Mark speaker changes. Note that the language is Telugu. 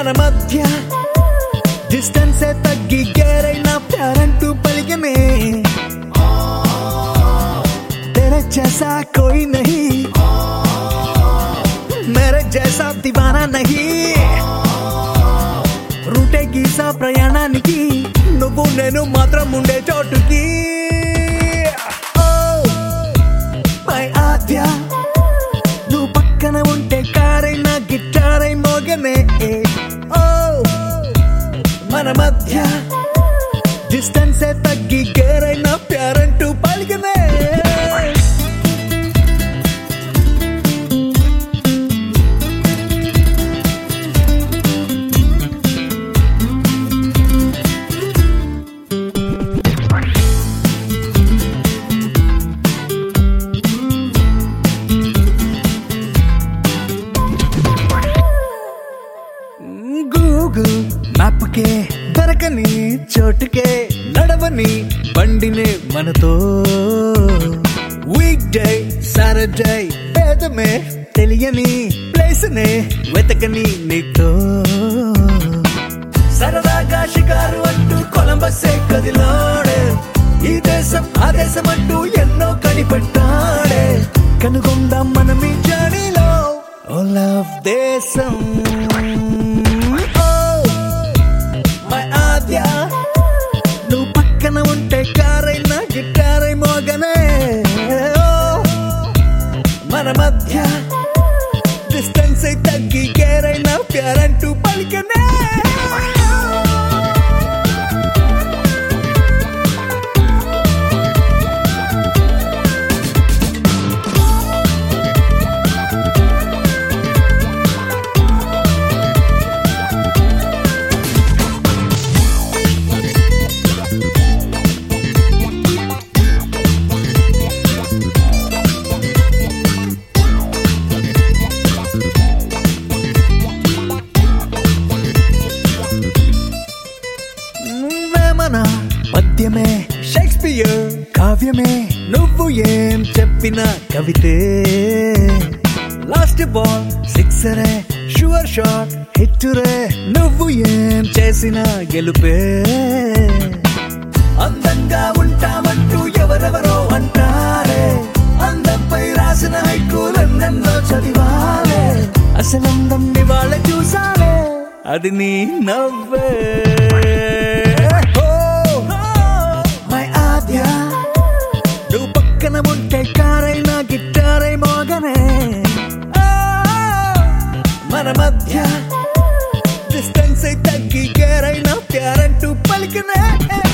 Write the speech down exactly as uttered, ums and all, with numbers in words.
Speaker 1: మన మధ్య డిస్టెన్స్ తగ్గి గేరైన ప్యారంటూ పలికనే तेरे जैसा कोई नहीं मेरे जैसा दीवाना नहीं रूटे गीसा ప్రయాణానికి నువ్వు నేను మాత్రం ఉండే చోటుకి మై ఆద్య నువ్వు పక్కన ఉంటే కారైనా గిటారై మోగనే మన మధ్య డిస్టెన్స్ తగ్గి గేరైన ప్యారంటూ పలికనే గూగుల్ మ్యాప్ కే దొరకని చోటుకే నడవని బండినే మనతో వీక్ డే సాటర్డే పేదమే తెలియని ప్లేస్ నే వెతకని నీతో సరదాగా షికారు అంటూ కొలంబస్సే కదిలాడే ఈ దేశం ఆ దేశం అంటూ ఎన్నో కనిపెట్టాడే కనుగొందాం మనం ఈ జర్నీలో ఓ లవ్ దేశం నువ్వు పక్కన ఉంటే కారైనా గిటారై మోగనే మన మధ్య డిస్టెన్స్ తగ్గి గేరైనా ప్యారంటూ పలికనే పద్యమే షేక్స్పియర్ కావ్యమే నువ్వు ఏం చెప్పిన కవితే లాస్ట్ బాల్ సిక్సరే షూర్ షాట్ హిట్టురే నువ్వు ఏం చేసిన గెలుపే అందంగా ఉంటామంటూ ఎవరెవరో అంటారే అందంపై రాసిన హైకూలెన్నెన్నో చదివాలే అసలందం ఇవాళ చూసాలే అది నీ నవ్వే నువ్వు పక్కన ఉంటే కారైనా గిటారై మోగనే మన మధ్య డిస్టెన్స్ తగ్గి గేరైనా ప్యారంటూ పలికనే